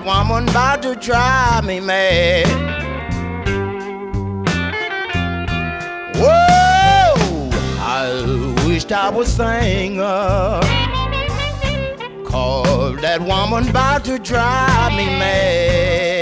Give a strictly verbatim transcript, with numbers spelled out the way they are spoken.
woman about to drive me mad. Whoa, I wished I was singer, 'cause that woman about to drive me mad.